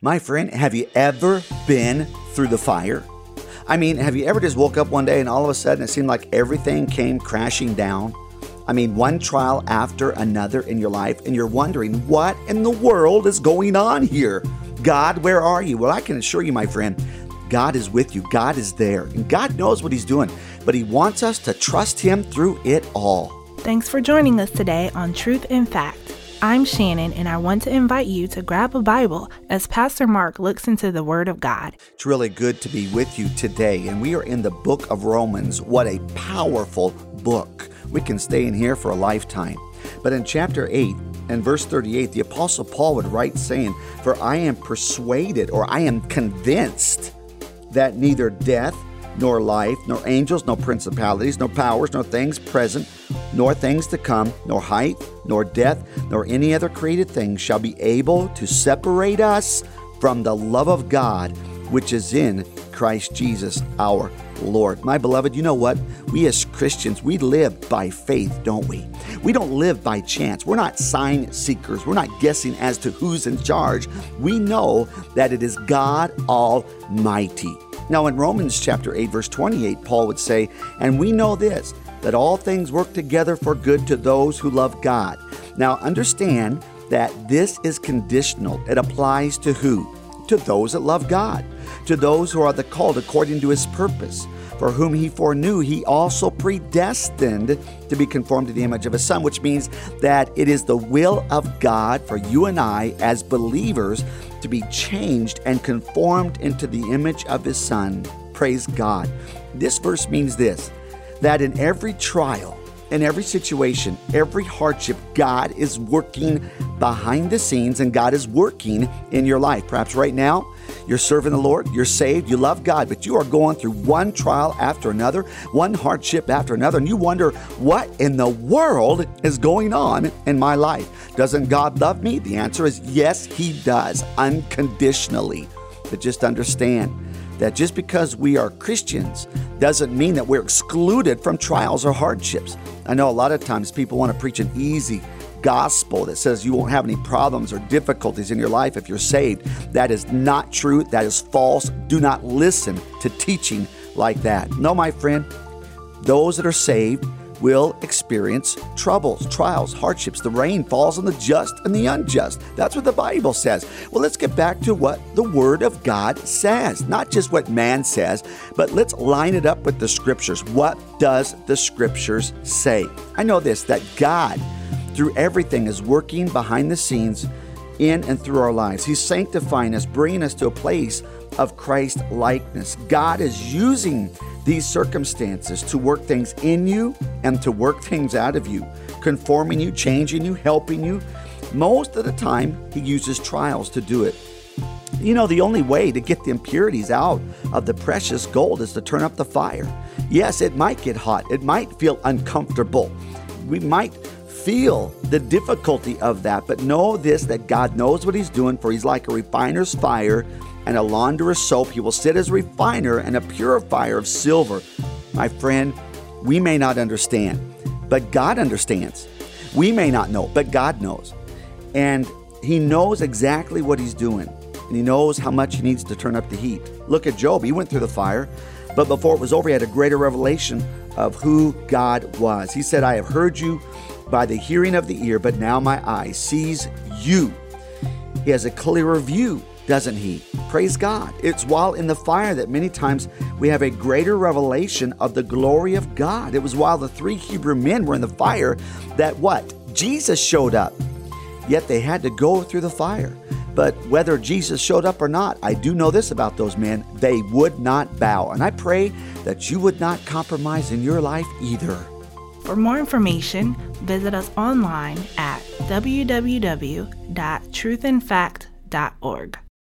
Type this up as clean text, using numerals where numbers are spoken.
My friend, have you ever been through the fire? I mean, have you ever just woke up one day and all of a sudden it seemed like everything came crashing down? I mean, one trial after another in your life, and you're wondering, what in the world is going on here? God, where are you? Well, I can assure you, my friend, God is with you. God is there, and God knows what He's doing, but He wants us to trust Him through it all. Thanks for joining us today on Truth and Fact. I'm Shannon, and I want to invite you to grab a Bible as Pastor Mark looks into the Word of God. It's really good to be with you today, and we are in the book of Romans. What a powerful book. We can stay in here for a lifetime. But in chapter 8 and verse 38, the Apostle Paul would write saying, "For I am persuaded," or I am convinced, "that neither death, nor life, nor angels, nor principalities, nor powers, nor things present, nor things to come, nor height, nor depth, nor any other created thing shall be able to separate us from the love of God, which is in Christ Jesus our Lord." My beloved, you know what? We as Christians, we live by faith, don't we? We don't live by chance. We're not sign seekers. We're not guessing as to who's in charge. We know that it is God Almighty. Now, in Romans chapter 8, verse 28, Paul would say, "And we know this, that all things work together for good to those who love God." Now, understand that this is conditional. It applies to who? To those that love God, to those who are the called according to His purpose. For whom He foreknew, He also predestined to be conformed to the image of His Son, which means that it is the will of God for you and I as believers to be changed and conformed into the image of His Son. Praise God. This verse means this, that in every trial, in every situation, every hardship, God is working behind the scenes, and God is working in your life. Perhaps right now, you're serving the Lord, you're saved, you love God, but you are going through one trial after another, one hardship after another, and you wonder, what in the world is going on in my life? Doesn't God love me? The answer is yes, He does, unconditionally. But just understand that just because we are Christians doesn't mean that we're excluded from trials or hardships. I know a lot of times people want to preach an easy gospel that says you won't have any problems or difficulties in your life if you're saved. That is not true. That is false. Do not listen to teaching like that. No, my friend, those that are saved will experience troubles, trials, hardships. The rain falls on the just and the unjust. That's what the Bible says. Well, let's get back to what the Word of God says. Not just what man says, but let's line it up with the Scriptures. What does the Scriptures say? I know this, that God, through everything, is working behind the scenes in and through our lives. He's sanctifying us, bringing us to a place of Christ likeness. God is using these circumstances to work things in you and to work things out of you, conforming you, changing you, helping you. Most of the time, He uses trials to do it. You know, the only way to get the impurities out of the precious gold is to turn up the fire. Yes, it might get hot. It might feel uncomfortable. We might feel the difficulty of that, but know this, that God knows what He's doing, for He's like a refiner's fire and a launderer's soap. He will sit as a refiner and a purifier of silver. My friend, we may not understand, but God understands. We may not know, but God knows. And He knows exactly what He's doing. And He knows how much He needs to turn up the heat. Look at Job. He went through the fire, but before it was over, he had a greater revelation of who God was. He said, "I have heard you by the hearing of the ear, but now my eye sees you." He has a clearer view, doesn't he? Praise God. It's while in the fire that many times we have a greater revelation of the glory of God. It was while the 3 Hebrew men were in the fire that what? Jesus showed up. Yet they had to go through the fire. But whether Jesus showed up or not, I do know this about those men: they would not bow. And I pray that you would not compromise in your life either. For more information, visit us online at www.truthandfact.org.